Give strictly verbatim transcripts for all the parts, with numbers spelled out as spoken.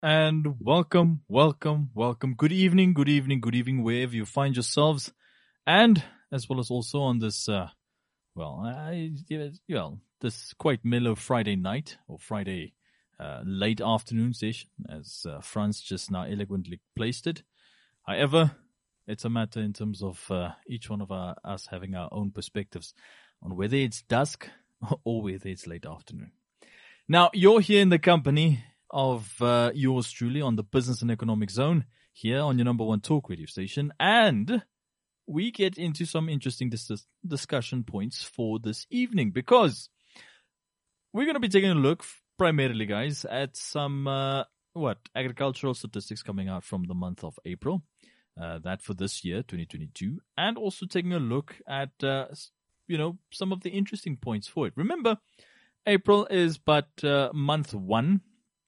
and welcome, welcome, welcome. Good evening, good evening, good evening, wherever you find yourselves, and as well as also on this, uh, well, I, well, this quite mellow Friday night or Friday uh, late afternoon session, as uh, Franz just now eloquently placed it. However, it's a matter in terms of uh, each one of our, us having our own perspectives on whether it's dusk or whether it's late afternoon. Now, you're here in the company of uh, yours truly on the Business and Economic Zone here on your number one talk radio station, and we get into some interesting dis- discussion points for this evening because we're going to be taking a look primarily, guys, at some uh, what agricultural statistics coming out from the month of April, uh, that for this year, twenty twenty-two, and also taking a look at uh, you know some of the interesting points for it. Remember, April is but uh, month one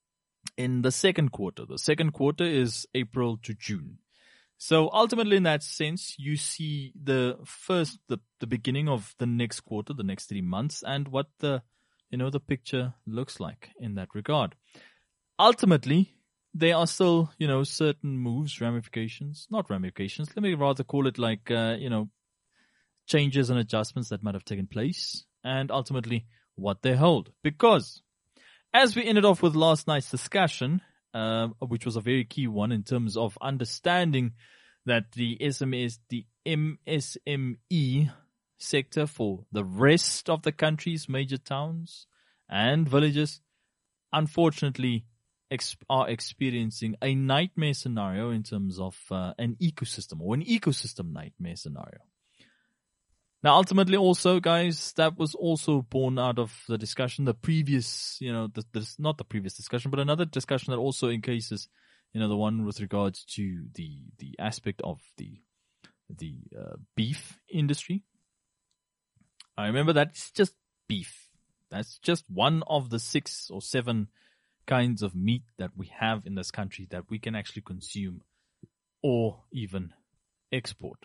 in the second quarter. The second quarter is April to June. So ultimately, in that sense, you see the first, the, the beginning of the next quarter, the next three months, and what the, you know, the picture looks like in that regard. Ultimately, there are still, you know, certain moves, ramifications, not ramifications, let me rather call it like, uh, you know, changes and adjustments that might have taken place, and ultimately what they hold. Because as we ended off with last night's discussion, uh, which was a very key one in terms of understanding that the S M S, the M S M E sector for the rest of the country's major towns and villages, unfortunately, ex- are experiencing a nightmare scenario in terms of uh, an ecosystem or an ecosystem nightmare scenario. Now, ultimately, also, guys, that was also born out of the discussion, the previous, you know, the, the, not the previous discussion, but another discussion that also encases, you know, the one with regards to the the aspect of the the uh, beef industry. I remember that's just beef. That's just one of the six or seven kinds of meat that we have in this country that we can actually consume or even export.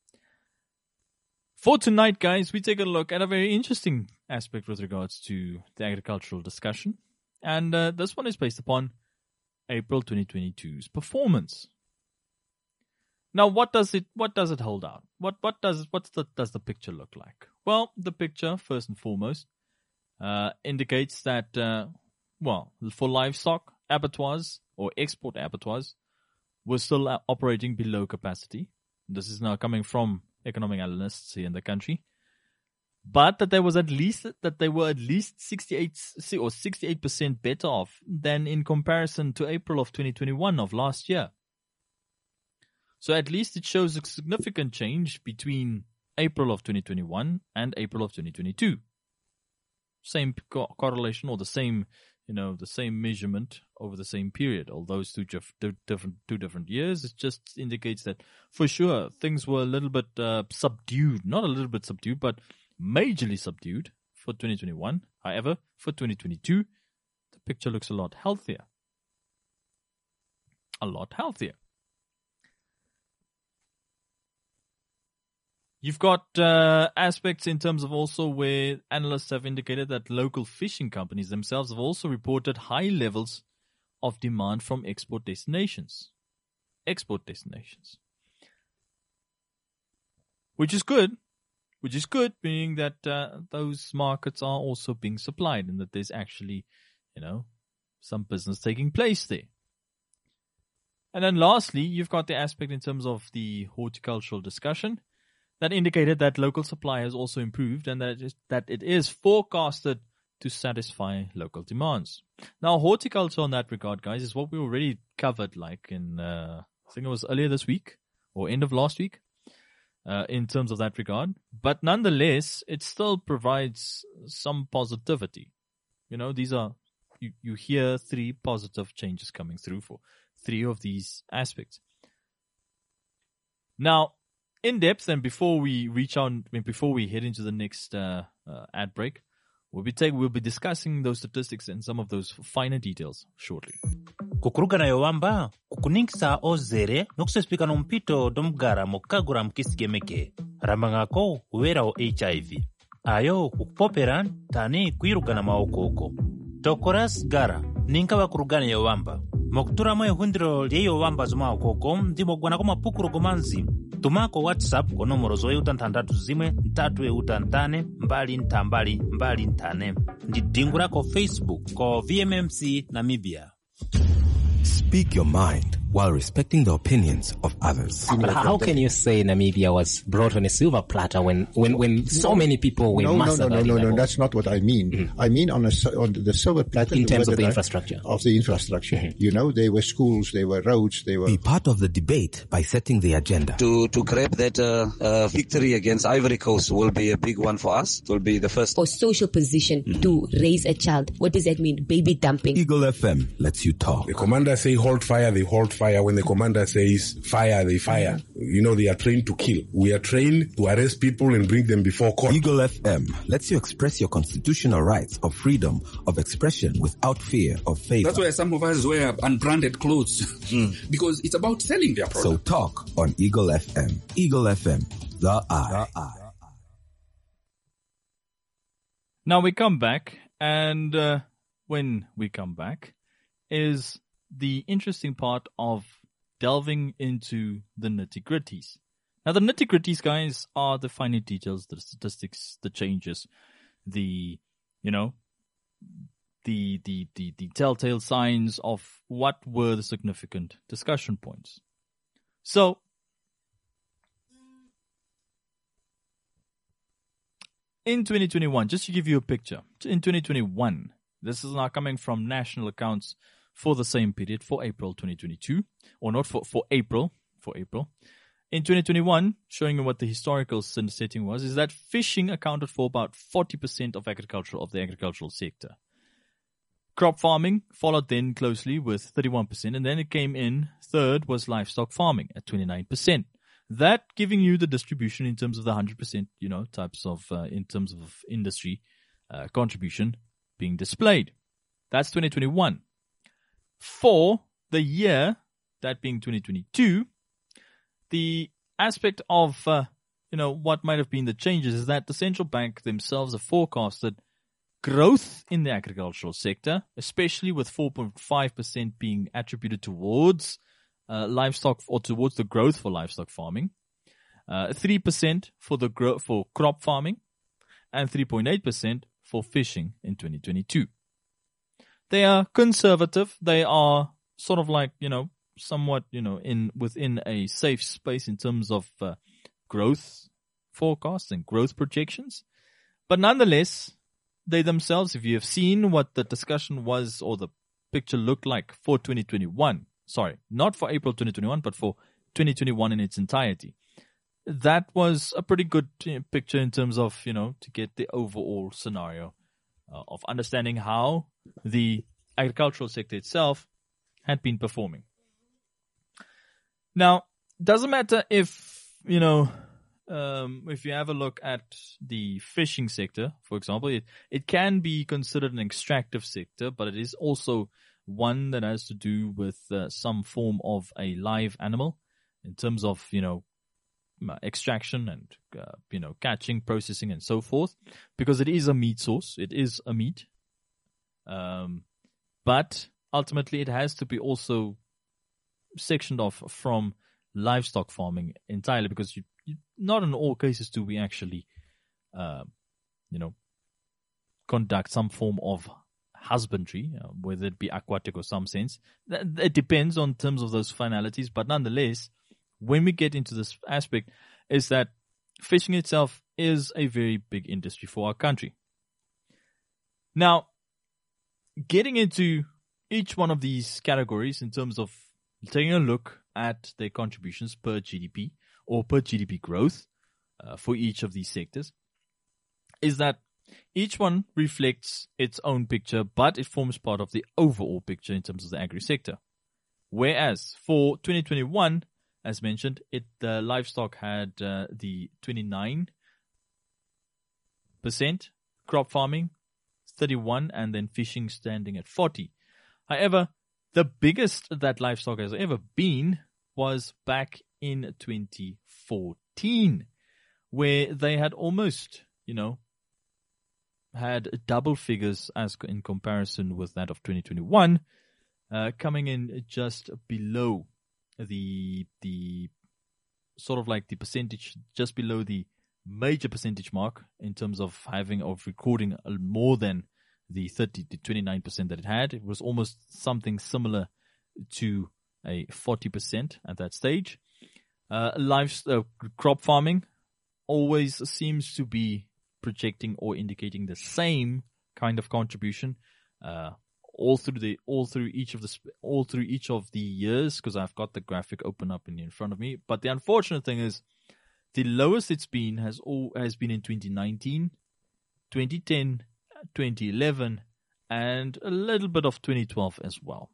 For tonight, guys, we take a look at a very interesting aspect with regards to the agricultural discussion. And uh, this one is based upon April twenty twenty-two's performance. Now, what does it what does it hold out? What what does what's the does the picture look like? Well, the picture, first and foremost, uh, indicates that uh, well, for livestock, abattoirs or export abattoirs were still operating below capacity. This is now coming from economic analysts here in the country, but that there was at least that they were at least sixty-eight or sixty-eight percent better off than in comparison to April of twenty twenty-one of last year. So at least it shows a significant change between April of twenty twenty-one and April of twenty twenty-two. Same co- correlation or the same, you know, the same measurement over the same period. Although it's two, dif- two different two different years, it just indicates that for sure things were a little bit uh, subdued. Not a little bit subdued, but majorly subdued for twenty twenty-one. However, for twenty twenty-two, the picture looks a lot healthier. A lot healthier. You've got uh, aspects in terms of also where analysts have indicated that local fishing companies themselves have also reported high levels of demand from export destinations. Export destinations. Which is good. Which is good, meaning that uh, those markets are also being supplied and that there's actually, you know, some business taking place there. And then lastly, you've got the aspect in terms of the horticultural discussion that indicated that local supply has also improved and that it is, that it is forecasted to satisfy local demands. Now, horticulture in that regard, guys, is what we already covered like in, uh, I think it was earlier this week or end of last week uh, in terms of that regard. But nonetheless, it still provides some positivity. You know, these are, you, you hear three positive changes coming through for three of these aspects. Now, in depth, and before we reach out, I mean, before we head into the next uh, uh, ad break, we'll be take, we'll be discussing those statistics and some of those finer details shortly. kukurugana yowamba kukuninkisa ozere nokusespika nompito domgara mokagura mkisigemeke rambangako uwera o H I V ayo kukupoperan tani kuirugana maokoko tokoras gara ninka wakurugana yowamba mokuturamo ehundiro lyeyo wamba zomwe koko ndimo gwanako mapukuro komanzi tumako WhatsApp ko nomero zoyeuta nthandatu zimwe ntatu euta ntane mbali ntambali mbali ntane ndi dingu lako Facebook ko V M M C Namibia. Speak your mind while respecting the opinions of others. But how can you say Namibia was brought on a silver platter when, when, when so no, many people were no, massacred? No, no, no, no, no, no, that's not what I mean. Mm-hmm. I mean on, a, on the silver platter. In terms of the I, infrastructure. Of the infrastructure. Mm-hmm. You know, there were schools, there were roads, there were... Be part of the debate by setting the agenda. To to grab that uh, uh, victory against Ivory Coast will be a big one for us. It will be the first. For social position mm-hmm. to raise a child. What does that mean? Baby dumping. Eagle F M lets you talk. The commander say hold fire, they hold fire. When the commander says fire, they fire. You know, they are trained to kill. We are trained to arrest people and bring them before court. Eagle F M lets you express your constitutional rights of freedom of expression without fear of favor. That's why some of us wear unbranded clothes mm. because it's about selling their product. So talk on Eagle F M. Eagle F M, the eye. The eye. Now we come back, and uh, when we come back is the interesting part of delving into the nitty-gritties. Now, the nitty-gritties, guys, are the finer details, the statistics, the changes, the, you know, the, the, the, the telltale signs of what were the significant discussion points. So, in twenty twenty-one, just to give you a picture, in twenty twenty-one, this is now coming from national accounts for the same period, for April twenty twenty-two, or not for, for April, for April. In twenty twenty-one, showing you what the historical setting was, is that fishing accounted for about forty percent of agricultural, of the agricultural sector. Crop farming followed then closely with thirty-one percent, and then it came in third was livestock farming at twenty-nine percent. That giving you the distribution in terms of the one hundred percent, you know, types of, uh, in terms of industry uh, contribution being displayed. That's twenty twenty-one. For the year, that being twenty twenty-two, the aspect of, uh, you know, what might have been the changes is that the central bank themselves have forecasted growth in the agricultural sector, especially with four point five percent being attributed towards uh, livestock or towards the growth for livestock farming, uh, three percent for the gro- for crop farming, and three point eight percent for fishing in twenty twenty-two. They are conservative. They are sort of like, you know, somewhat, you know, in within a safe space in terms of uh, growth forecasts and growth projections. But nonetheless, they themselves, if you have seen what the discussion was or the picture looked like for twenty twenty-one, sorry, not for April twenty twenty-one, but for twenty twenty-one in its entirety, that was a pretty good you know, picture in terms of, you know, to get the overall scenario uh, of understanding how the agricultural sector itself had been performing. Now, doesn't matter if, you know, um, if you have a look at the fishing sector, for example, it, it can be considered an extractive sector, but it is also one that has to do with uh, some form of a live animal in terms of, you know, extraction and, uh, you know, catching, processing, and so forth, because it is a meat source. It is a meat. Um, but ultimately it has to be also sectioned off from livestock farming entirely, because you, you, not in all cases do we actually, uh, you know, conduct some form of husbandry, uh, whether it be aquatic or some sense. It depends on terms of those finalities, but nonetheless, when we get into this aspect, is that fishing itself is a very big industry for our country. Now, getting into each one of these categories in terms of taking a look at their contributions per G D P or per G D P growth uh, for each of these sectors, is that each one reflects its own picture, but it forms part of the overall picture in terms of the agri sector. Whereas for twenty twenty-one, as mentioned, it the livestock had uh, the twenty-nine percent, crop farming thirty-one, and then fishing standing at forty. However, the biggest that livestock has ever been was back in twenty fourteen, where they had almost, you know, had double figures as in comparison with that of twenty twenty-one. uh, coming in just below the the sort of like the percentage, just below the major percentage mark in terms of having of recording more than the thirty to twenty-nine percent that it had. It was almost something similar to a forty percent at that stage. Uh, live uh, crop farming always seems to be projecting or indicating the same kind of contribution uh, all through the all through each of the all through each of the years, because I've got the graphic open up in, in front of me. But the unfortunate thing is, the lowest it's been has all has been in twenty nineteen, twenty ten, twenty eleven, and a little bit of twenty twelve as well.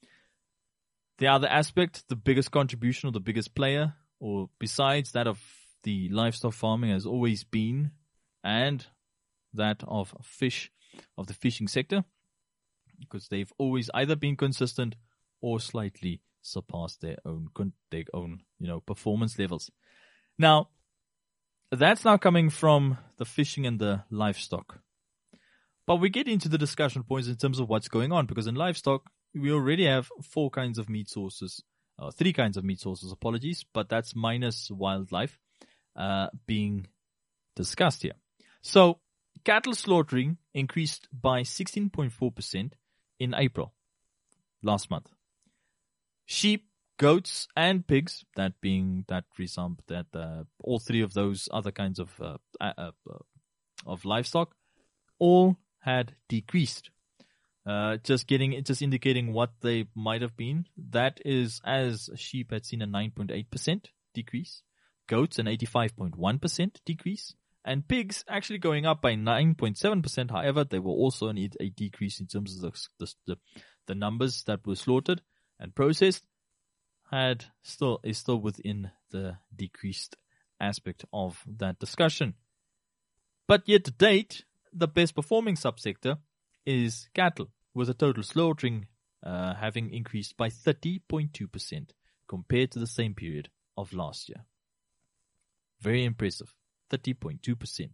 The other aspect, the biggest contribution or the biggest player, or besides that of the livestock farming, has always been, and that of fish, of the fishing sector, because they've always either been consistent or slightly surpassed their own their own you know performance levels. Now, that's now coming from the fishing and the livestock. But we get into the discussion points in terms of what's going on, because in livestock, we already have four kinds of meat sources, uh, three kinds of meat sources, apologies, but that's minus wildlife uh, being discussed here. So, cattle slaughtering increased by sixteen point four percent in April, last month. Sheep, goats, and pigs, that being that resump, that uh, all three of those other kinds of uh, uh, uh, of livestock, all had decreased. Uh, just getting, just indicating what they might have been. That is, as sheep had seen a nine point eight percent decrease, goats an eighty-five point one percent decrease, and pigs actually going up by nine point seven percent. However, they will also need a decrease in terms of the, the, the, the numbers that were slaughtered and processed. Had still is still within the decreased aspect of that discussion. But yet to date, the best performing subsector is cattle, with a total slaughtering uh, having increased by thirty point two percent compared to the same period of last year. Very impressive, thirty point two percent.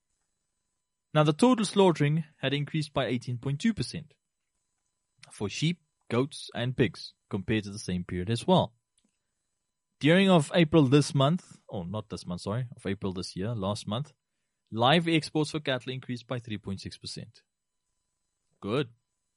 Now the total slaughtering had increased by eighteen point two percent for sheep, goats, and pigs compared to the same period as well. During of April this month, or not this month, sorry, of April this year, last month, live exports for cattle increased by three point six percent. Good.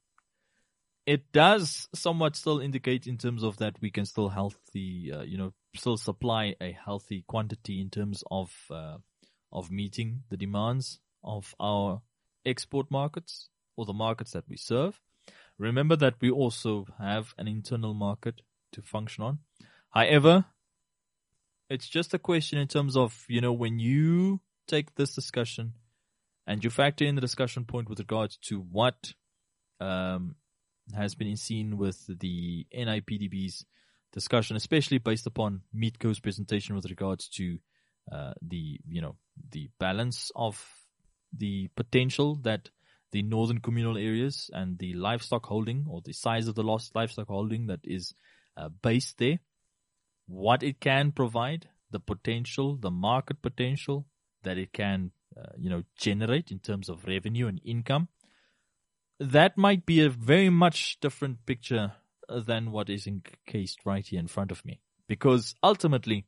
It does somewhat still indicate in terms of that we can still healthy, uh, you know, still supply a healthy quantity in terms of uh, of meeting the demands of our export markets or the markets that we serve. Remember that we also have an internal market to function on. However, it's just a question in terms of, you know, when you take this discussion and you factor in the discussion point with regards to what um, has been seen with the N I P D B's discussion, especially based upon Meatco's presentation with regards to uh, the, you know, the balance of the potential that the northern communal areas and the livestock holding, or the size of the lost livestock holding that is uh, based there, what it can provide, the potential, the market potential that it can, uh, you know, generate in terms of revenue and income. That might be a very much different picture than what is encased right here in front of me. Because ultimately,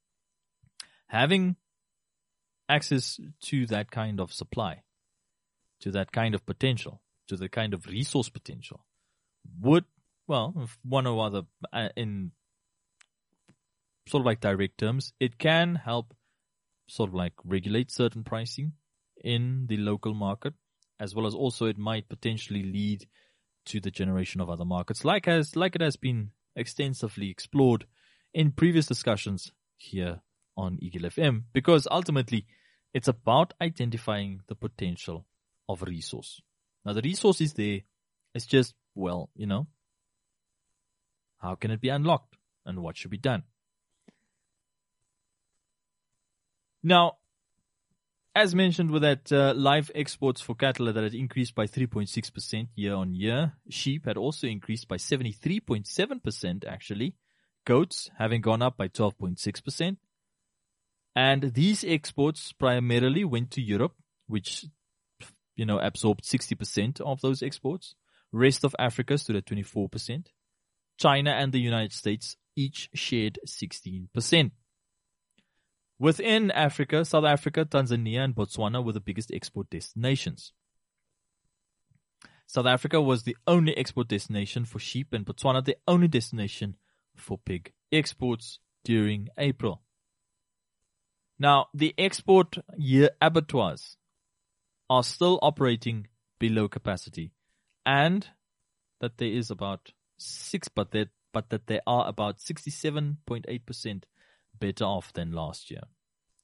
having access to that kind of supply, to that kind of potential, to the kind of resource potential, would, well, if one or other, uh, in sort of like direct terms, it can help sort of like regulate certain pricing in the local market, as well as also it might potentially lead to the generation of other markets, like as like it has been extensively explored in previous discussions here on Eagle F M, because ultimately it's about identifying the potential of a resource. Now the resource is there, it's just, well, you know, how can it be unlocked and what should be done? Now, as mentioned with that uh, live exports for cattle that had increased by three point six percent year on year, sheep had also increased by seventy-three point seven percent actually, goats having gone up by twelve point six percent. And these exports primarily went to Europe, which, you know, absorbed sixty percent of those exports, Rest of Africa stood at twenty-four percent. China and the United States each shared sixteen percent. Within Africa, South Africa, Tanzania, and Botswana were the biggest export destinations. South Africa was the only export destination for sheep, and Botswana the only destination for pig exports during April. Now, the export year abattoirs are still operating below capacity, and that there is about six, but that but that they are about sixty-seven point eight percent better off than last year.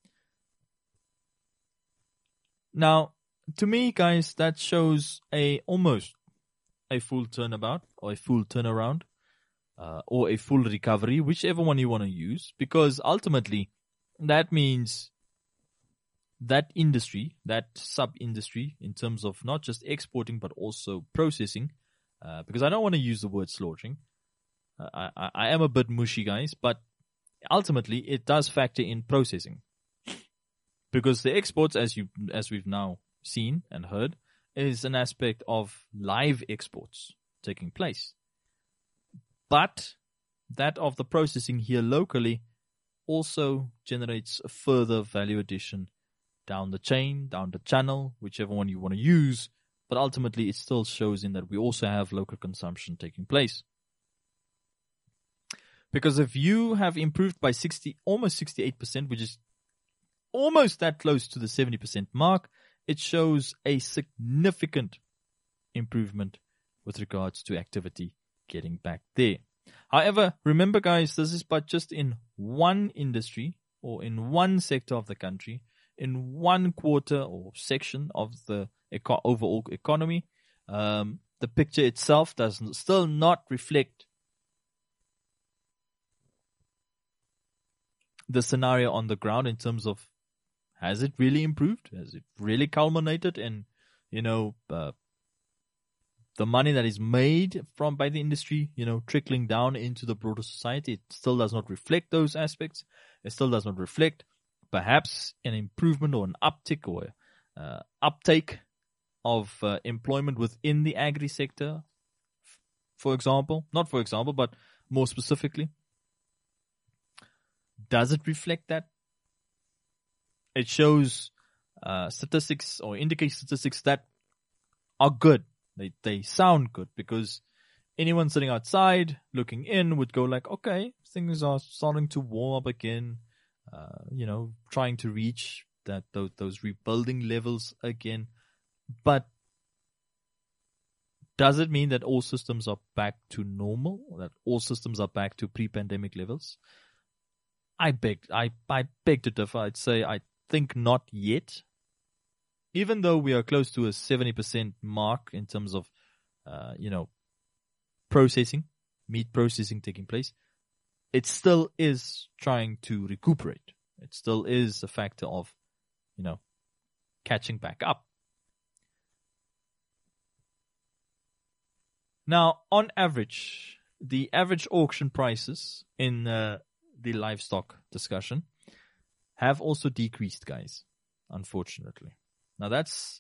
Now, to me, guys, that shows a almost a full turnabout or a full turnaround uh, or a full recovery, whichever one you want to use, because ultimately that means that industry, that sub-industry in terms of not just exporting but also processing, uh, because I don't want to use the word slaughtering. Uh, I, I, I am a bit mushy, guys, but ultimately it does factor in processing. Because the exports, as you as we've now seen and heard, is an aspect of live exports taking place. But that of the processing here locally also generates a further value addition down the chain, down the channel, whichever one you want to use. But ultimately, it still shows in that we also have local consumption taking place. Because if you have improved by sixty, almost sixty-eight percent, which is almost that close to the seventy percent mark, it shows a significant improvement with regards to activity getting back there. However, remember guys, this is but just in one industry or in one sector of the country, in one quarter or section of the eco- overall economy. Um, the picture itself does still not reflect the scenario on the ground in terms of, has it really improved? Has it really culminated in, you know, uh, the money that is made from by the industry, you know, trickling down into the broader society? It still does not reflect those aspects. It still does not reflect perhaps an improvement or an uptick or uh, uptake of uh, employment within the agri sector, for example. Not for example, but more specifically. Does it reflect that? It shows uh, statistics or indicates statistics that are good. They they sound good, because anyone sitting outside looking in would go like, okay, things are starting to warm up again. Uh, you know, trying to reach that those, those rebuilding levels again. But does it mean that all systems are back to normal? Or that all systems are back to pre-pandemic levels? I beg, I, I beg to differ. I'd say I think not yet. Even though we are close to a seventy percent mark in terms of, uh, you know, processing, meat processing taking place, it still is trying to recuperate. It still is a factor of, you know, catching back up. Now, on average, the average auction prices in uh, the livestock discussion have also decreased, guys, unfortunately. Now, that's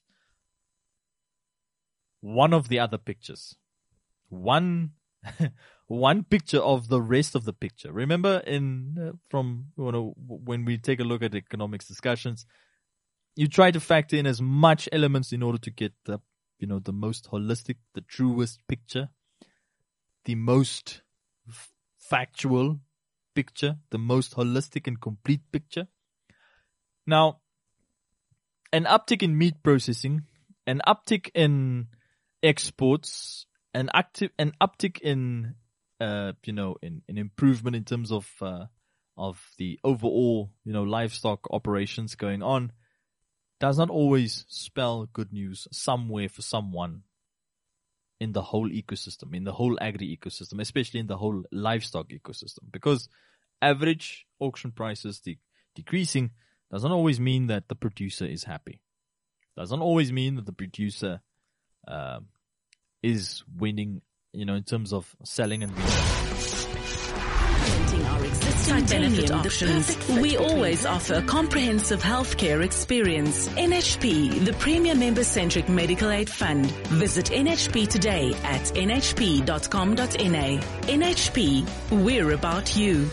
one of the other pictures. One one picture of the rest of the picture. Remember, in uh, from you know when we take a look at economics discussions, you try to factor in as much elements in order to get the you know the most holistic, the truest picture, the most f- factual picture, the most holistic and complete picture. Now, an uptick in meat processing, an uptick in exports, an active, an uptick in, uh, you know, in, in improvement in terms of, uh, of the overall, you know, livestock operations going on, does not always spell good news somewhere for someone in the whole ecosystem, in the whole agri ecosystem, especially in the whole livestock ecosystem, because average auction prices de- decreasing doesn't always mean that the producer is happy. Doesn't always mean that the producer uh, is winning, you know, in terms of selling and reselling. Our existing benefit options. We always offer a comprehensive healthcare experience. N H P, the premier member-centric medical aid fund. Visit N H P today at n h p dot com dot n a. N H P, we're about you.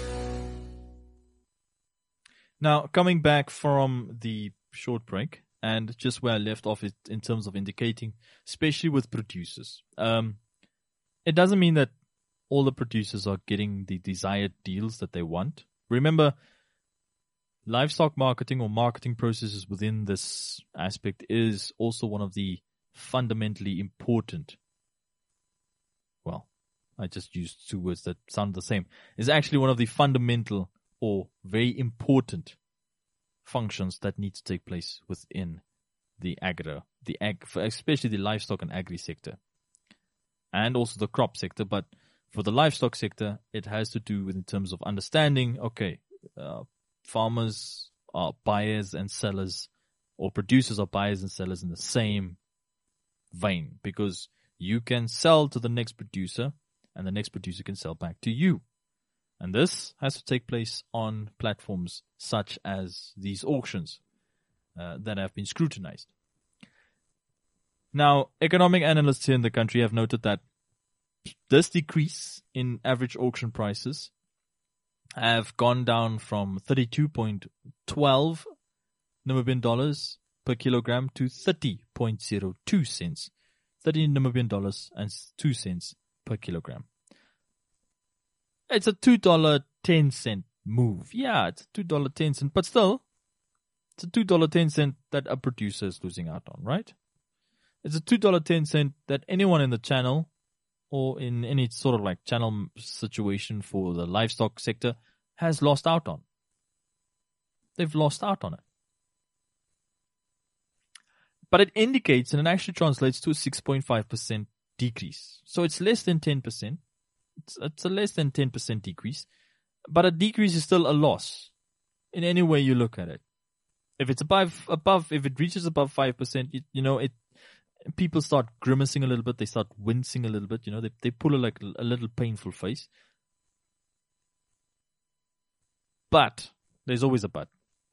Now, coming back from the short break, and just where I left off it in terms of indicating, especially with producers, um, it doesn't mean that all the producers are getting the desired deals that they want. Remember, livestock marketing or marketing processes within this aspect is also one of the fundamentally important, well, I just used two words that sound the same, is actually one of the fundamental or very important functions that need to take place within the agri, the ag, especially the livestock and agri sector, and also the crop sector. But for the livestock sector, it has to do with in terms of understanding, okay, uh, farmers are buyers and sellers, or producers are buyers and sellers in the same vein, because you can sell to the next producer and the next producer can sell back to you. And this has to take place on platforms such as these auctions uh, that have been scrutinized. Now, economic analysts here in the country have noted that this decrease in average auction prices have gone down from thirty-two point one two Namibian dollars per kilogram to thirty point zero two cents, thirty Namibian dollars and two cents per kilogram. It's a two dollars and ten cents move. Yeah, it's a two dollars and ten cents, but still, it's a two dollars and ten cents that a producer is losing out on, right? It's a two dollars and ten cents that anyone in the channel or in any sort of like channel situation for the livestock sector has lost out on. They've lost out on it. But it indicates and it actually translates to a six point five percent decrease. So it's less than ten percent. It's, it's a less than ten percent decrease, but a decrease is still a loss in any way you look at it. If it's above, above, if it reaches above five percent, it, you know, it, people start grimacing a little bit. They start wincing a little bit. You know, they, they pull a, like a little painful face. But there's always a but.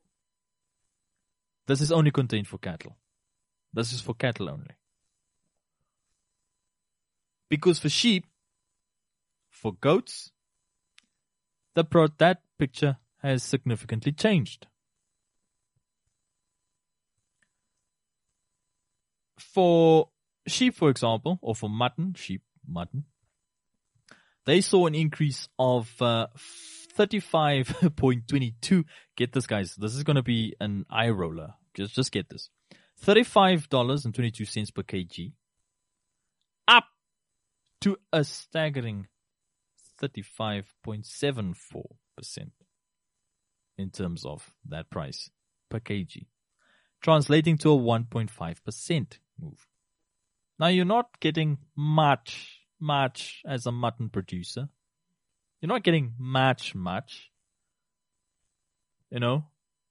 This is only contained for cattle. This is for cattle only. Because for sheep, for goats, the pro- that picture has significantly changed. For sheep, for example, or for mutton, sheep, mutton, they saw an increase of uh, thirty-five point two two. Get this, guys. This is going to be an eye roller. Just, just get this. thirty-five dollars and twenty-two cents per kg. Up to a staggering thirty-five point seven four percent in terms of that price per kg, translating to a one point five percent move. Now, you're not getting much, much as a mutton producer. You're not getting much, much, you know.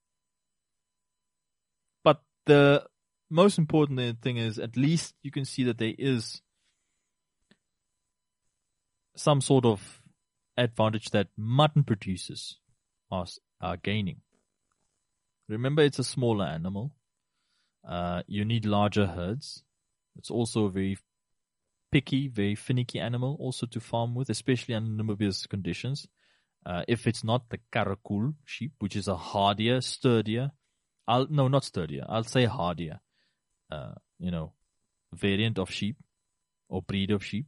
But the most important thing is at least you can see that there is some sort of advantage that mutton producers are, are gaining. Remember, it's a smaller animal. Uh, you need larger herds. It's also a very picky, very finicky animal also to farm with, especially under Namibia's conditions. Uh, if it's not the Karakul sheep, which is a hardier, sturdier, I'll, no, not sturdier, I'll say hardier, uh, you know, variant of sheep or breed of sheep.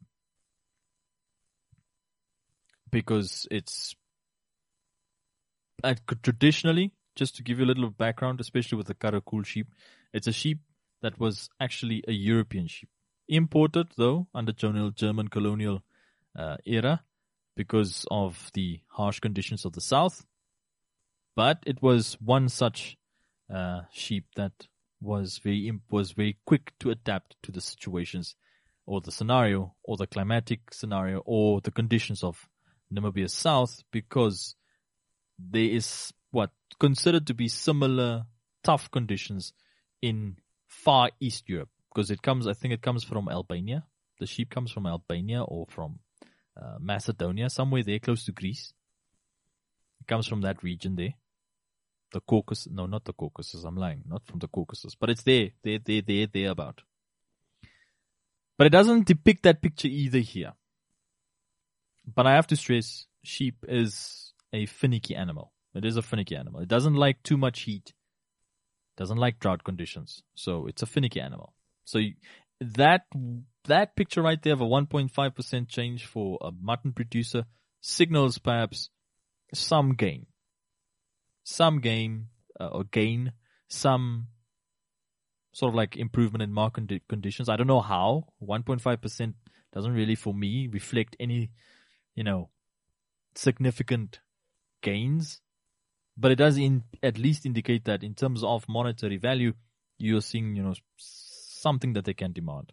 Because it's uh, traditionally, just to give you a little background, especially with the Karakul sheep, it's a sheep that was actually a European sheep. Imported, though, under German colonial uh, era because of the harsh conditions of the south. But it was one such uh, sheep that was very was very quick to adapt to the situations or the scenario or the climatic scenario or the conditions of Namibia's south, because there is what considered to be similar tough conditions in far East Europe, because it comes, I think it comes from Albania. The sheep comes from Albania or from uh, Macedonia, somewhere there close to Greece. It comes from that region there. The Caucasus, no, not the Caucasus, I'm lying, not from the Caucasus, but it's there, there, there, there, there about. But it doesn't depict that picture either here. But I have to stress, sheep is a finicky animal. It is a finicky animal. It doesn't like too much heat. Doesn't like drought conditions. So it's a finicky animal. So you, that, that picture right there of a one point five percent change for a mutton producer signals perhaps some gain. Some gain, uh, or gain, some sort of like improvement in market condi- conditions. I don't know how. one point five percent doesn't really, for me, reflect any, you know, significant gains. But it does in, at least indicate that in terms of monetary value, you're seeing, you know, something that they can demand.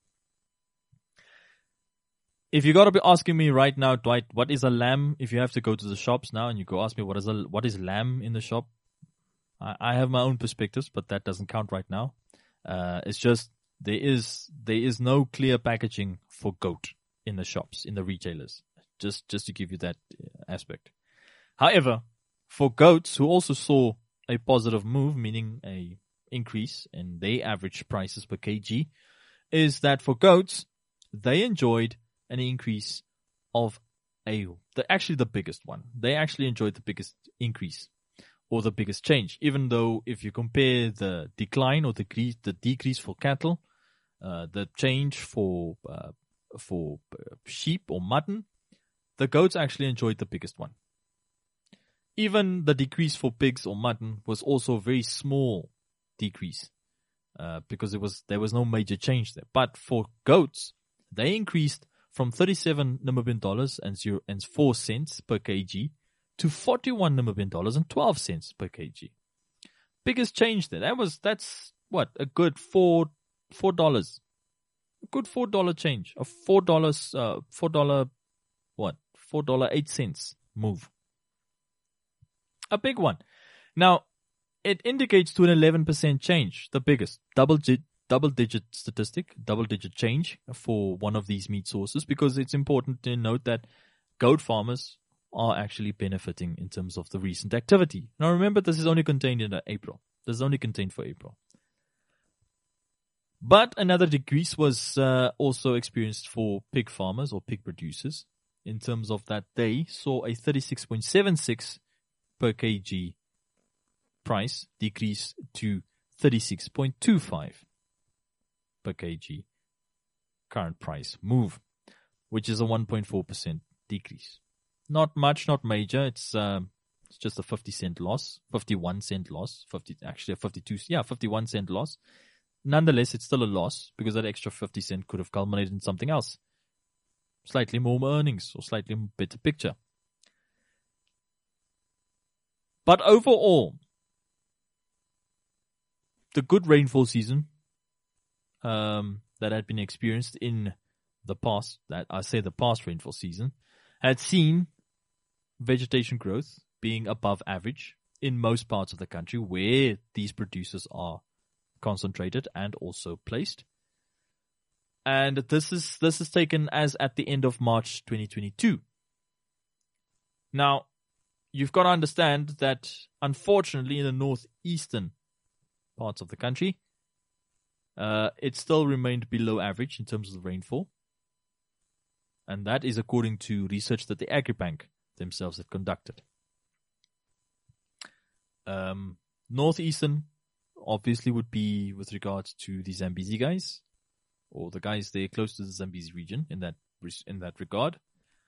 If you got to be asking me right now, Dwight, what is a lamb? If you have to go to the shops now and you go ask me what is a what is lamb in the shop, I, I have my own perspectives, but that doesn't count right now. Uh, it's just there is there is no clear packaging for goat in the shops, in the retailers. Just just to give you that aspect. However, for goats who also saw a positive move, meaning a increase in their average prices per kg, is that for goats they enjoyed an increase of a, the, actually the biggest one. They actually enjoyed the biggest increase or the biggest change, even though if you compare the decline or decrease, the decrease for cattle, uh, the change for, uh, for sheep or mutton, the goats actually enjoyed the biggest one. Even the decrease for pigs or mutton was also a very small decrease, uh, because it was, there was no major change there. But for goats, they increased from thirty-seven Namibian dollars and zero and four cents per kg to forty-one Namibian dollars and twelve cents per kg. Biggest change there. That was, that's what, a good four, four dollars. A good four dollar change. A four dollars, uh, four dollar, what? Four dollar eight cents move. A big one. Now, it indicates to an eleven percent change, the biggest, double digit. double digit statistic, double digit change for one of these meat sources, because it's important to note that goat farmers are actually benefiting in terms of the recent activity. Now remember, this is only contained in April. This is only contained for April. But another decrease was uh, also experienced for pig farmers or pig producers, in terms of that they saw a thirty-six point seven six per kg price decrease to thirty-six point two five per kg current price move, which is a one point four percent decrease. Not much, not major. It's um, it's just a fifty cent loss, fifty-one cent loss, fifty actually a fifty-two, yeah, fifty-one cent loss. Nonetheless, it's still a loss because that extra fifty cent could have culminated in something else, slightly more earnings or slightly better picture. But overall, the good rainfall season Um, that had been experienced in the past, that I say the past rainfall season, had seen vegetation growth being above average in most parts of the country where these producers are concentrated and also placed. And this is, this is taken as at the end of March twenty twenty-two. Now, you've got to understand that unfortunately in the northeastern parts of the country, Uh, it still remained below average in terms of the rainfall. And that is according to research that the Agribank themselves have conducted. Um, northeastern obviously would be with regards to the Zambezi guys, or the guys there close to the Zambezi region in that, in that regard.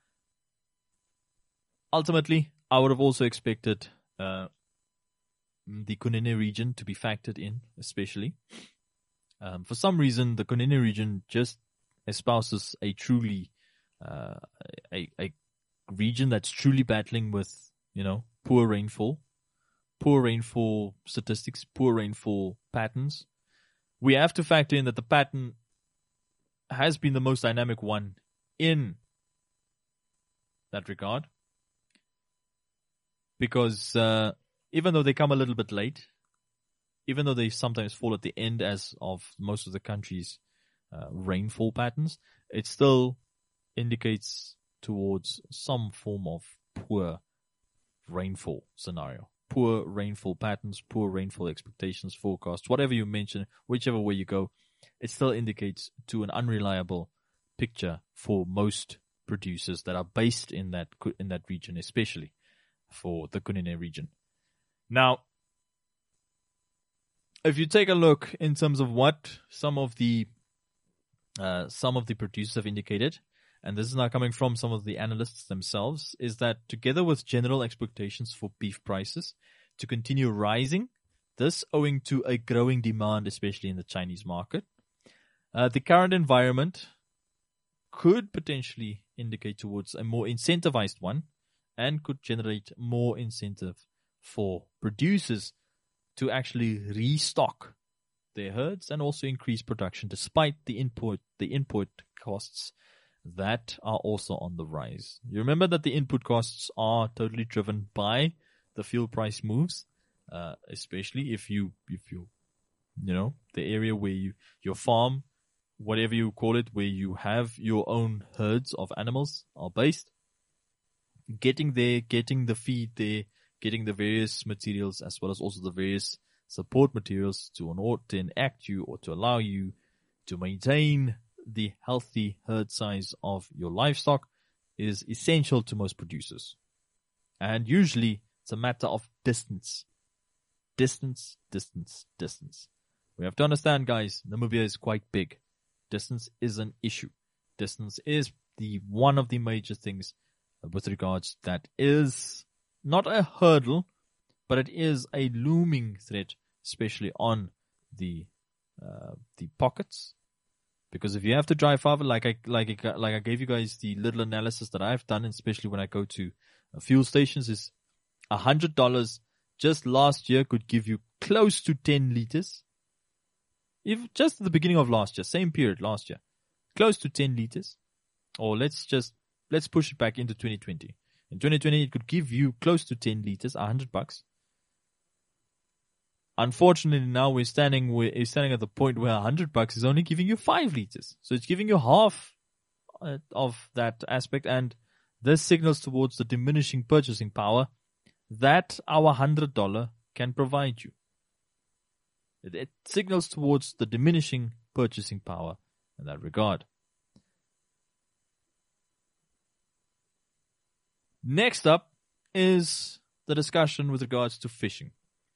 Ultimately, I would have also expected, uh, the Kunene region to be factored in, especially. Um, for some reason, the Kunene region just espouses a truly, uh, a, a region that's truly battling with, you know, poor rainfall, poor rainfall statistics, poor rainfall patterns. We have to factor in that the pattern has been the most dynamic one in that regard. Because, uh, even though they come a little bit late, even though they sometimes fall at the end as of most of the country's uh, rainfall patterns, it still indicates towards some form of poor rainfall scenario. Poor rainfall patterns, poor rainfall expectations, forecasts, whatever you mention, whichever way you go, it still indicates to an unreliable picture for most producers that are based in that in that region, especially for the Kunene region. Now, if you take a look in terms of what some of the uh, some of the producers have indicated, and this is now coming from some of the analysts themselves, is that together with general expectations for beef prices to continue rising, this owing to a growing demand, especially in the Chinese market, uh, the current environment could potentially indicate towards a more incentivized one and could generate more incentive for producers to actually restock their herds and also increase production despite the input, the input costs that are also on the rise. You remember that the input costs are totally driven by the fuel price moves, uh, especially if you, if you, you know, the area where you, your farm, whatever you call it, where you have your own herds of animals are based. Getting there, getting the feed there, getting the various materials as well as also the various support materials to, to enact you or to allow you to maintain the healthy herd size of your livestock is essential to most producers. And usually it's a matter of distance. Distance, distance, distance. We have to understand, guys, Namibia is quite big. Distance is an issue. Distance is the one of the major things with regards that is not a hurdle, but it is a looming threat, especially on the uh, the pockets. Because if you have to drive far, like I like I, like I gave you guys the little analysis that I've done, especially when I go to uh, fuel stations, is a hundred dollars just last year could give you close to ten liters. If just at the beginning of last year, same period last year, close to ten liters, or let's just let's push it back into twenty twenty. In twenty twenty, it could give you close to ten liters, a hundred bucks. Unfortunately, now we're standing we're standing at the point where a hundred bucks is only giving you five liters. So it's giving you half uh, of that aspect, and this signals towards the diminishing purchasing power that our hundred dollar can provide you. It, it signals towards the diminishing purchasing power in that regard. Next up is the discussion with regards to fishing.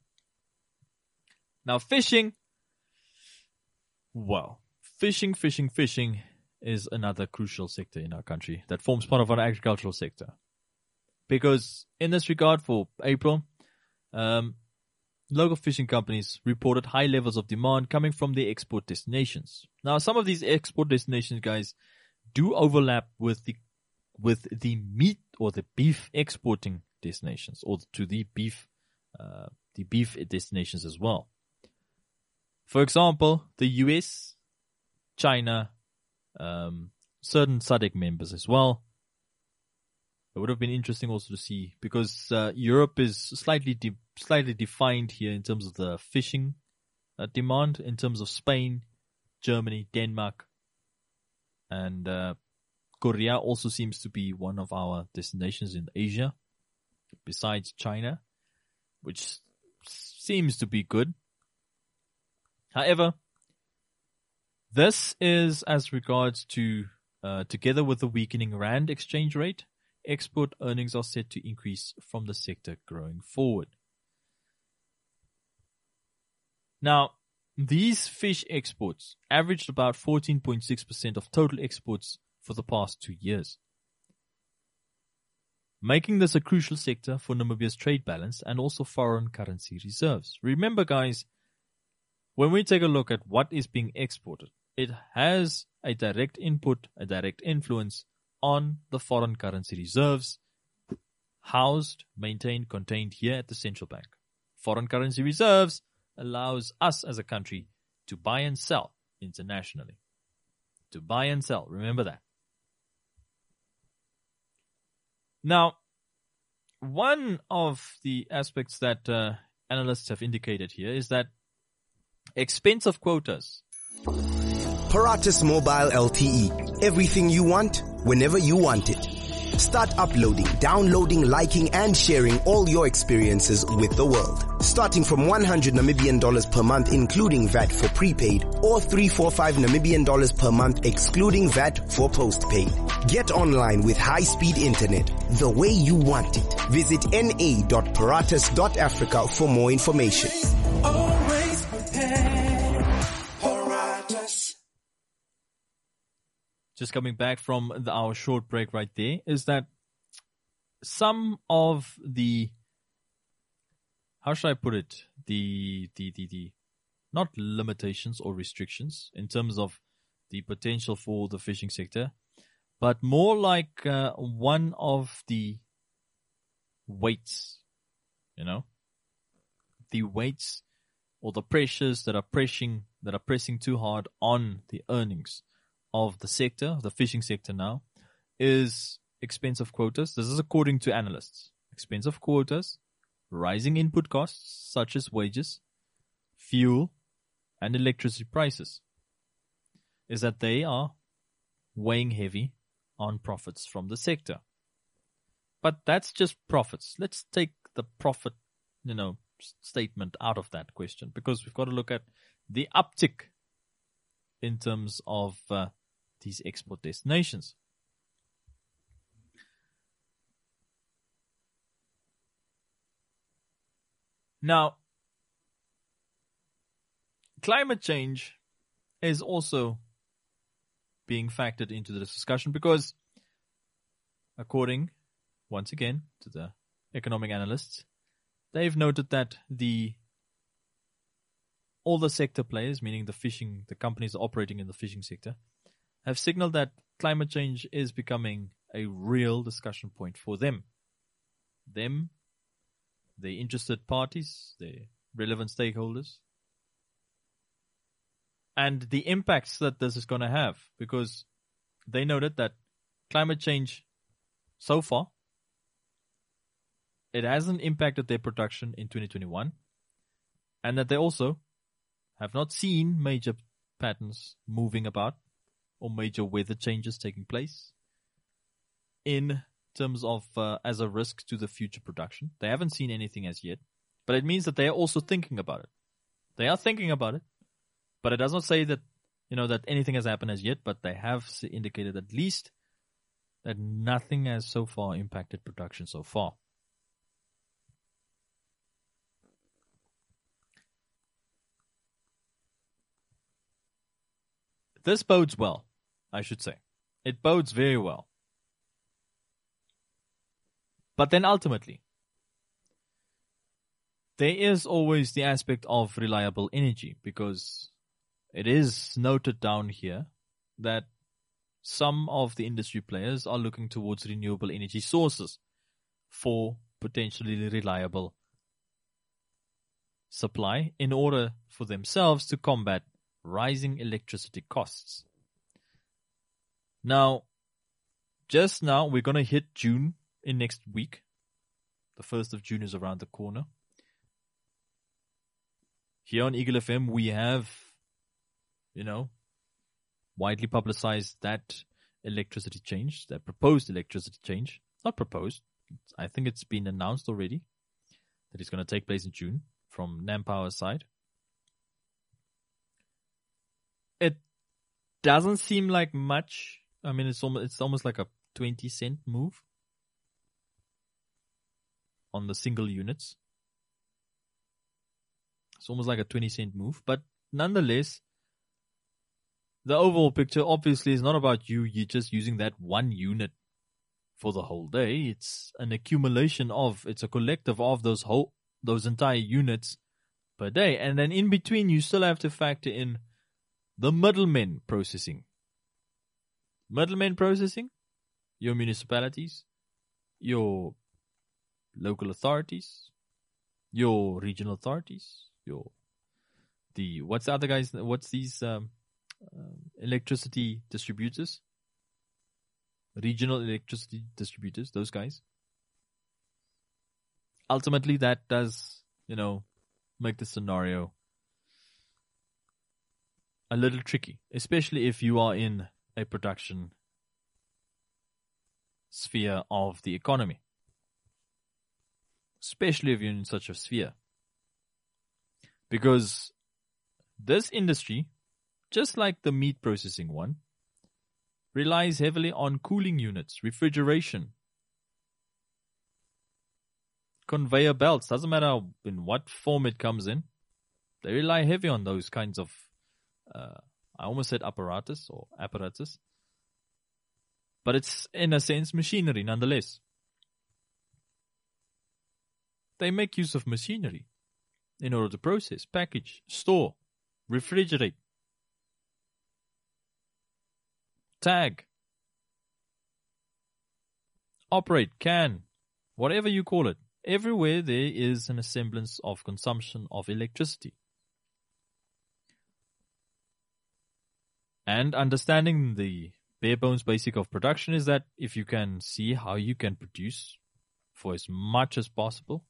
Now, fishing, well, fishing, fishing, fishing is another crucial sector in our country that forms part of our agricultural sector. Because in this regard, for April, um, local fishing companies reported high levels of demand coming from their export destinations. Now, some of these export destinations, guys, do overlap with the with the meat or the beef exporting destinations, or to the beef, uh, the beef destinations as well. For example, the U S, China, um, certain S A D C members as well. It would have been interesting also to see, because uh, Europe is slightly de- slightly defined here in terms of the fishing uh, demand, in terms of Spain, Germany, Denmark, and uh, Korea also seems to be one of our destinations in Asia, besides China, which seems to be good. However, this is as regards to, uh, together with the weakening rand exchange rate, export earnings are set to increase from the sector going forward. Now, these fish exports averaged about fourteen point six percent of total exports for the past two years, making this a crucial sector for Namibia's trade balance and also foreign currency reserves. Remember, guys, when we take a look at what is being exported, it has a direct input, a direct influence on the foreign currency reserves housed, maintained, contained here at the central bank. Foreign currency reserves allows us as a country to buy and sell internationally. To buy and sell, remember that. Now, one of the aspects that uh, analysts have indicated here is that expensive quotas. Paratus Mobile L T E. Everything you want, whenever you want it. Start uploading, downloading, liking and sharing all your experiences with the world. Starting from one hundred Namibian dollars per month including V A T for prepaid or three hundred forty-five Namibian dollars per month excluding V A T for postpaid. Get online with high-speed internet the way you want it. Visit n a dot paratus dot africa for more information. Always prepared. Paratus. Just coming back from the, our short break right there, is that some of the, how should I put it, the, the, the, the, not limitations or restrictions in terms of the potential for the fishing sector, but more like uh, one of the weights, you know, the weights or the pressures that are pressing, that are pressing too hard on the earnings of the sector, the fishing sector now, is expensive quotas. This is according to analysts. Expensive quotas, rising input costs such as wages, fuel, and electricity prices, is that they are weighing heavy on profits from the sector. But that's just profits. Let's take the profit, you know, statement out of that question, because we've got to look at the uptick in terms of uh, these export destinations. Now, climate change is also being factored into this discussion because, according, once again, to the economic analysts, they've noted that the all the sector players, meaning the fishing, the companies operating in the fishing sector, have signaled that climate change is becoming a real discussion point for them. Them, the interested parties, the relevant stakeholders, and the impacts that this is going to have, because they noted that climate change, so far, it hasn't impacted their production in twenty twenty-one, and that they also have not seen major patterns moving about or major weather changes taking place in terms of uh, as a risk to the future production. They haven't seen anything as yet, but it means that they are also thinking about it. They are thinking about it, but it does not say that, you know, that anything has happened as yet, but they have indicated at least that nothing has so far impacted production so far. This bodes well, I should say. It bodes very well. But then ultimately, there is always the aspect of reliable energy, because it is noted down here that some of the industry players are looking towards renewable energy sources for potentially reliable supply in order for themselves to combat rising electricity costs. Now, just now, we're going to hit June in next week. The first of June is around the corner. Here on Eagle F M, we have, you know, widely publicized that electricity change, that proposed electricity change. Not proposed. I think it's been announced already that it's going to take place in June from NamPower's side. It doesn't seem like much. I mean, it's almost, it's almost like a twenty cent move on the single units. It's almost like a twenty cent move, but nonetheless, the overall picture obviously is not about you, you're just using that one unit for the whole day. It's an accumulation of, it's a collective of those whole, those entire units per day. And then in between, you still have to factor in the middlemen processing. Middlemen processing, your municipalities, your local authorities, your regional authorities, your, the, what's the other guys, what's these, um, um, electricity distributors, regional electricity distributors, those guys. Ultimately, that does, you know, make the scenario a little tricky, especially if you are in a production sphere of the economy, especially if you're in such a sphere. Because this industry, just like the meat processing one, relies heavily on cooling units, refrigeration, conveyor belts. Doesn't matter in what form it comes in. They rely heavy on those kinds of, uh, I almost said apparatus or apparatus. But it's, in a sense, machinery nonetheless. They make use of machinery in order to process, package, store, refrigerate, tag, operate, can, whatever you call it. Everywhere there is an semblance of consumption of electricity. And understanding the bare bones basic of production is that if you can see how you can produce for as much as possible,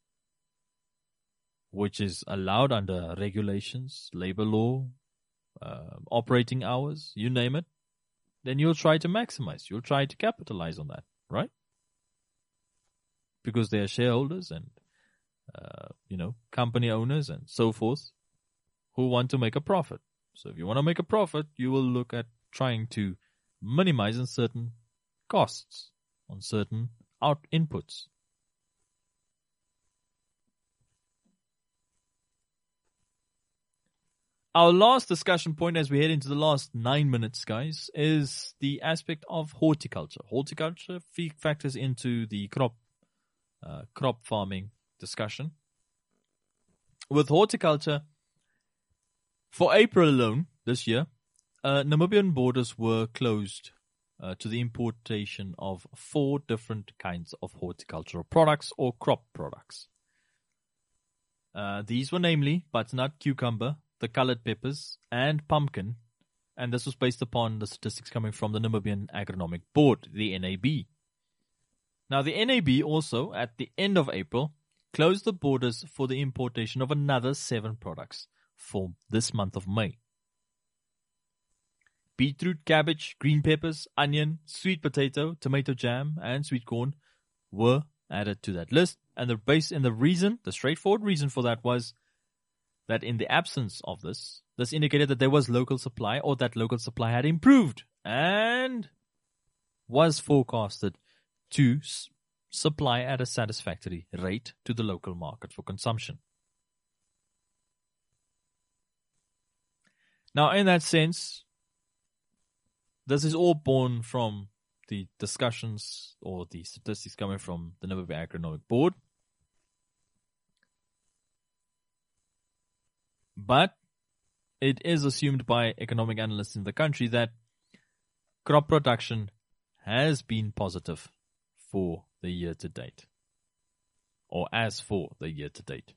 which is allowed under regulations, labor law, uh, operating hours, you name it, then you'll try to maximize. You'll try to capitalize on that, right? Because they are shareholders and, uh, you know, company owners and so forth who want to make a profit. So if you want to make a profit, you will look at trying to minimize on certain costs, on certain out inputs. Our last discussion point as we head into the last nine minutes, guys, is the aspect of horticulture. Horticulture factors into the crop uh, crop farming discussion. With horticulture, for April alone this year, uh, Namibian borders were closed uh, to the importation of four different kinds of horticultural products or crop products. Uh, these were namely butternut, cucumber, the colored peppers, and pumpkin, and this was based upon the statistics coming from the Namibian Agronomic Board, the N A B. Now, the N A B also, at the end of April, closed the borders for the importation of another seven products for this month of May. Beetroot, cabbage, green peppers, onion, sweet potato, tomato jam, and sweet corn were added to that list, and the base and the reason, the straightforward reason for that was that in the absence of this, this indicated that there was local supply or that local supply had improved and was forecasted to s- supply at a satisfactory rate to the local market for consumption. Now, in that sense, this is all born from the discussions or the statistics coming from the Namibian Agronomic Board. But it is assumed by economic analysts in the country that crop production has been positive for the year to date, or as for the year to date.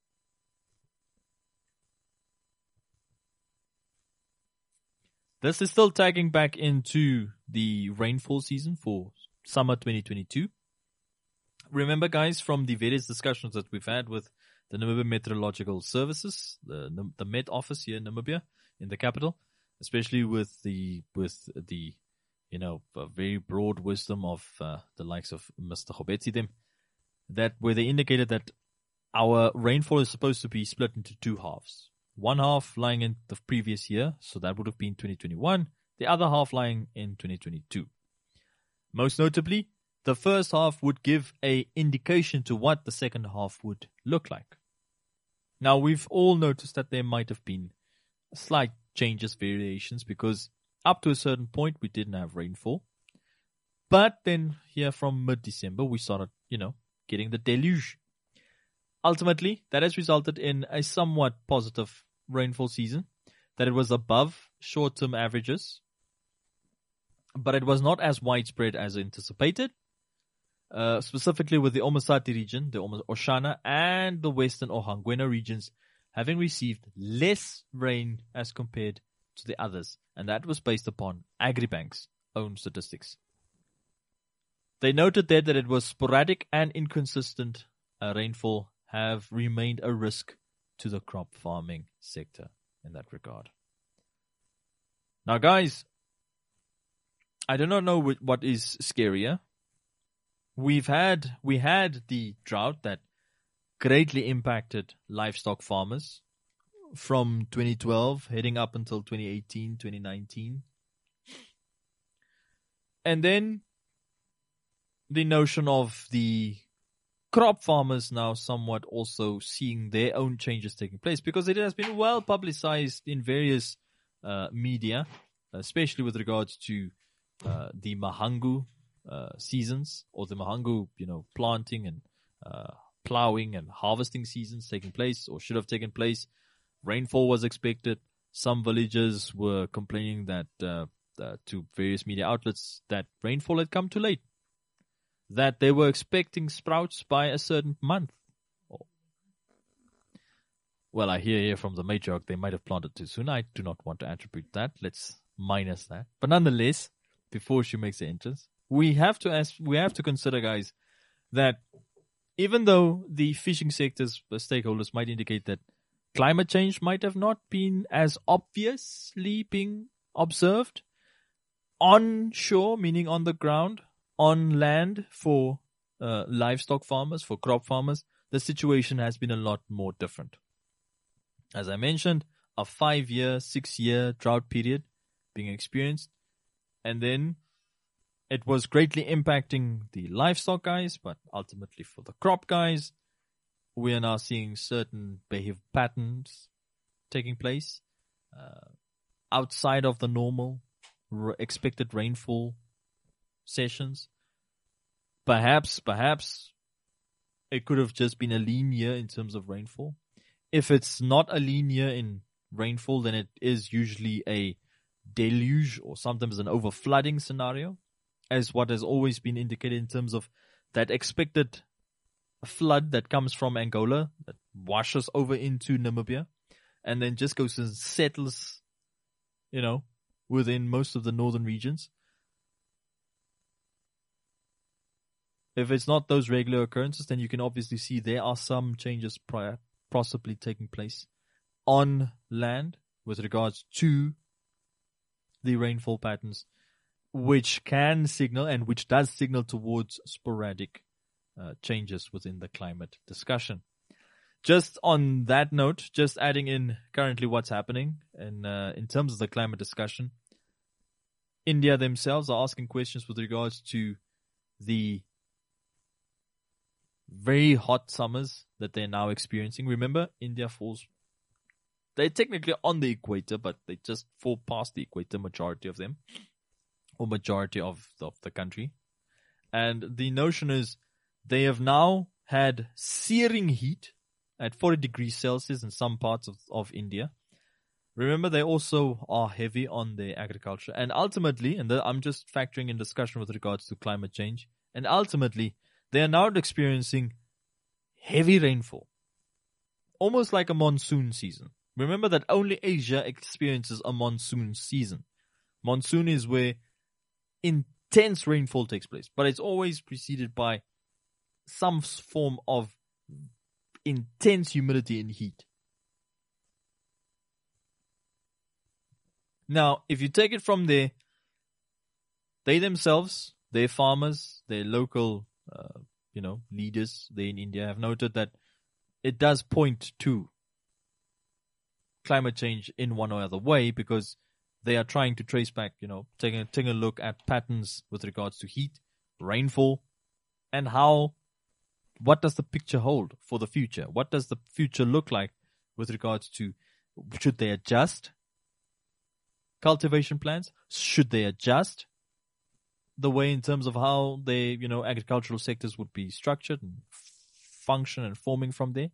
This is still tagging back into the rainfall season for summer twenty twenty-two. Remember, guys, from the various discussions that we've had with the Namibia Meteorological Services, the the Met Office here in Namibia, in the capital, especially with the with the you know very broad wisdom of uh, the likes of Mister Gobetsidem, that where they indicated that our rainfall is supposed to be split into two halves. One half lying in the previous year, so that would have been twenty twenty-one. The other half lying in twenty twenty-two. Most notably, the first half would give a indication to what the second half would look like. Now, we've all noticed that there might have been slight changes, variations, because up to a certain point we didn't have rainfall. But then here from mid-December we started, you know, getting the deluge. Ultimately, that has resulted in a somewhat positive rainfall season, that it was above short-term averages, but it was not as widespread as anticipated, uh, specifically with the Omasati region, the Oshana, and the western Ohangwena regions having received less rain as compared to the others, and that was based upon Agribank's own statistics. They noted there that it was sporadic and inconsistent uh, rainfall have remained a risk to the crop farming sector in that regard. Now, guys, I do not know what is scarier, we've had we had the drought that greatly impacted livestock farmers from twenty twelve heading up until twenty eighteen, twenty nineteen. And then the notion of the crop farmers now somewhat also seeing their own changes taking place, because it has been well publicized in various uh, media, especially with regards to uh, the Mahangu uh, seasons, or the Mahangu, you know, planting and uh, plowing and harvesting seasons taking place, or should have taken place. Rainfall was expected. Some villagers were complaining that uh, uh, to various media outlets that rainfall had come too late, that they were expecting sprouts by a certain month. Oh. Well, I hear here from the matriarch they might have planted too soon. I do not want to attribute that. Let's minus that. But nonetheless, before she makes the entrance, we have to ask, we have to consider, guys, that even though the fishing sector's stakeholders might indicate that climate change might have not been as obviously being observed on shore, meaning on the ground, on land for uh, livestock farmers, for crop farmers, the situation has been a lot more different. As I mentioned, a five-year, six-year drought period being experienced, and then it was greatly impacting the livestock guys, but ultimately for the crop guys, we are now seeing certain behavior patterns taking place uh, outside of the normal r- expected rainfall sessions. Perhaps, perhaps it could have just been a lean year in terms of rainfall. If it's not a lean year in rainfall, then it is usually a deluge or sometimes an overflooding scenario, as what has always been indicated in terms of that expected flood that comes from Angola, that washes over into Namibia, and then just goes and settles, you know, within most of the northern regions. If it's not those regular occurrences, then you can obviously see there are some changes prior, possibly taking place on land with regards to the rainfall patterns, which can signal and which does signal towards sporadic uh, changes within the climate discussion. Just on that note, just adding in currently what's happening in, uh, in terms of the climate discussion, India themselves are asking questions with regards to the very hot summers that they're now experiencing. Remember, India falls, they're technically on the equator, but they just fall past the equator, majority of them, or majority of, of the country. And the notion is they have now had searing heat at forty degrees Celsius in some parts of, of India. Remember, they also are heavy on their agriculture. And ultimately, and the, I'm just factoring in discussion with regards to climate change, and ultimately, they are now experiencing heavy rainfall, almost like a monsoon season. Remember that only Asia experiences a monsoon season. Monsoon is where intense rainfall takes place, but it's always preceded by some form of intense humidity and heat. Now, if you take it from there, they themselves, their farmers, their local Uh, you know, leaders there in India have noted that it does point to climate change in one or other way, because they are trying to trace back, you know, taking, taking a look at patterns with regards to heat, rainfall, and how, what does the picture hold for the future? What does the future look like with regards to, should they adjust cultivation plans? Should they adjust the way in terms of how they, you know, agricultural sectors would be structured and function and forming from there?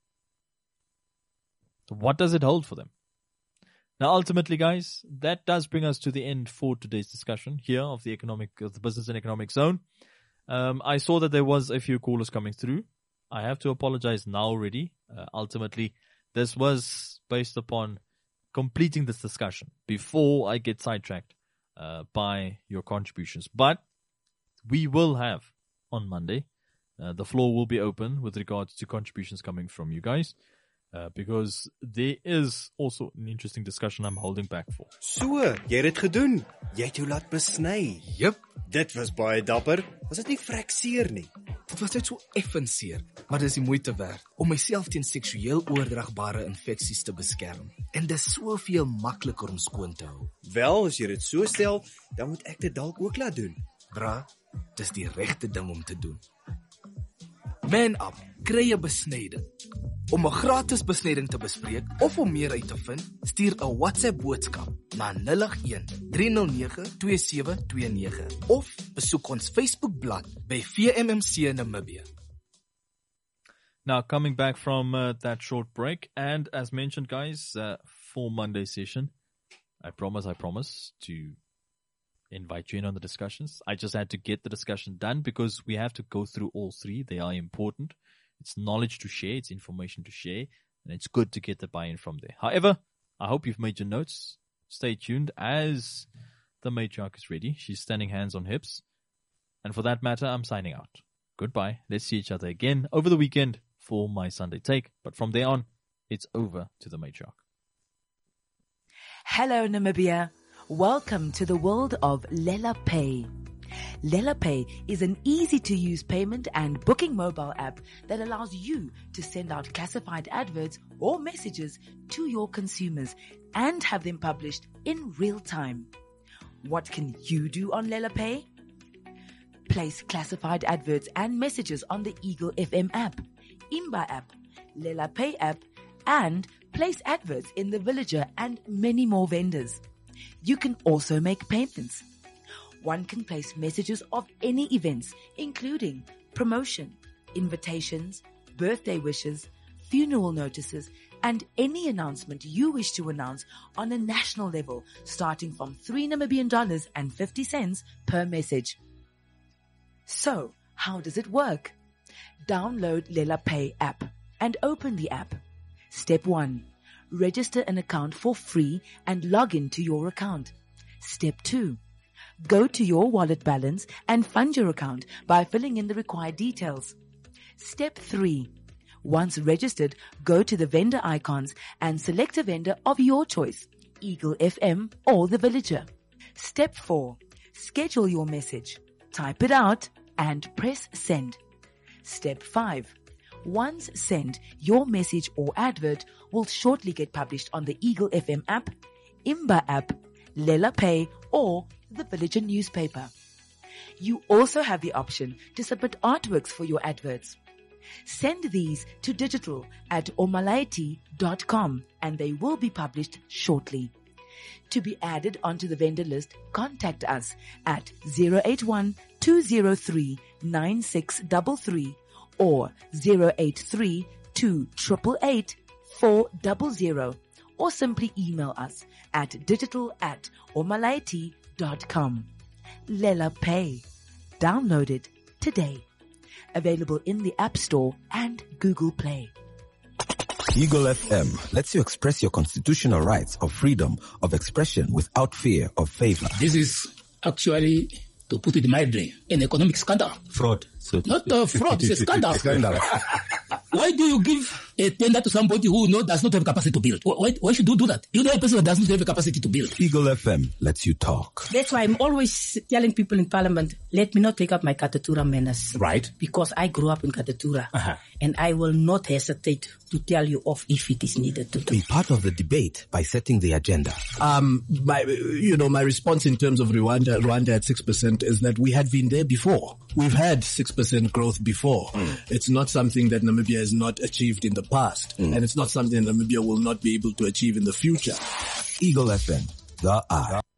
So what does it hold for them? Now, ultimately, guys, that does bring us to the end for today's discussion here of the economic, of the business and economic zone. Um, I saw that there was a few callers coming through. I have to apologize now already. Uh, ultimately, this was based upon completing this discussion before I get sidetracked Uh, by your contributions. But we will have on Monday, uh, the floor will be open with regards to contributions coming from you guys. Uh, because there is also an interesting discussion I'm holding back for. So, jy het dit gedoen. Jy het jou laat besny. Jep. Dit was baie dapper. Was dit nie vrek seer nie? Dit was net so effens seer, maar dis die moeite werd om myself teen seksueel oordraagbare infeksies te beskerm. En dis soveel makliker om skoon te hou. Wel, as jy dit so stel, dan moet ek dit dalk ook laat doen. Bra, dis die regte ding om te doen. Man Up, kry 'n besnyding. Om 'n gratis besnyding te bespreek of om meer uit te vind, stuur 'n WhatsApp boodskap na nul agt een, drie nul nege, twee sewe twee nege of besoek ons Facebookblad by V M M C Namibia. Now, coming back from uh, that short break, and as mentioned, guys, uh, for Monday session, I promise, I promise to invite you in on the discussions. I just had to get the discussion done because we have to go through all three. They are important. It's knowledge to share, it's information to share, and it's good to get the buy-in from there. However, I hope you've made your notes. Stay tuned as the matriarch is ready. She's standing hands on hips. And for that matter, I'm signing out. Goodbye. Let's see each other again over the weekend for my Sunday take. But from there on, it's over to the matriarch. Hello, Namibia. Welcome to the world of Lela Pay. Lela Pay is an easy-to-use payment and booking mobile app that allows you to send out classified adverts or messages to your consumers and have them published in real time. What can you do on Lela Pay? Place classified adverts and messages on the Eagle F M app, Imba app, Lela Pay app, and place adverts in the Villager and many more vendors. You can also make payments. One can place messages of any events, including promotion, invitations, birthday wishes, funeral notices, and any announcement you wish to announce on a national level, starting from three Namibian dollars and fifty cents per message. So, how does it work? Download Lela Pay app and open the app. Step one. Register an account for free and log in to your account. Step two. Go to your wallet balance and fund your account by filling in the required details. Step three. Once registered, go to the vendor icons and select a vendor of your choice, Eagle F M or the Villager. Step four. Schedule your message. Type it out and press send. Step five. Once sent, your message or advert will shortly get published on the Eagle F M app, Imba app, Lela Pay, or the Villager newspaper. You also have the option to submit artworks for your adverts. Send these to digital at omalaiti dot com and they will be published shortly. To be added onto the vendor list, contact us at zero eight one, two zero three, nine six three three or zero eight three, two eight eight, eight four zero zero or simply email us at digital at omalaiti dot com. Lela Pay. Download it today. Available in the App Store and Google Play. Eagle F M lets you express your constitutional rights of freedom of expression without fear of favor. This is actually, to put it mildly, an economic scandal. Fraud. So Not a fraud, it's a scandal. Scandal. Why do you give a tender to somebody who no, does not have capacity to build? Why, why should you do that? You know a person that does not have the capacity to build. Eagle F M lets you talk. That's why I'm always telling people in Parliament, let me not take up my Katatura manners. Right. Because I grew up in Katatura. Uh-huh. And I will not hesitate to tell you off if it is needed to do. Be part of the debate by setting the agenda. Um, my, you know, my response in terms of Rwanda, Rwanda at six percent is that we had been there before. We've had six percent growth before. Mm. It's not something that Namibia has not achieved in the past. Mm. And it's not something Namibia will not be able to achieve in the future. Eagle F M, the eye.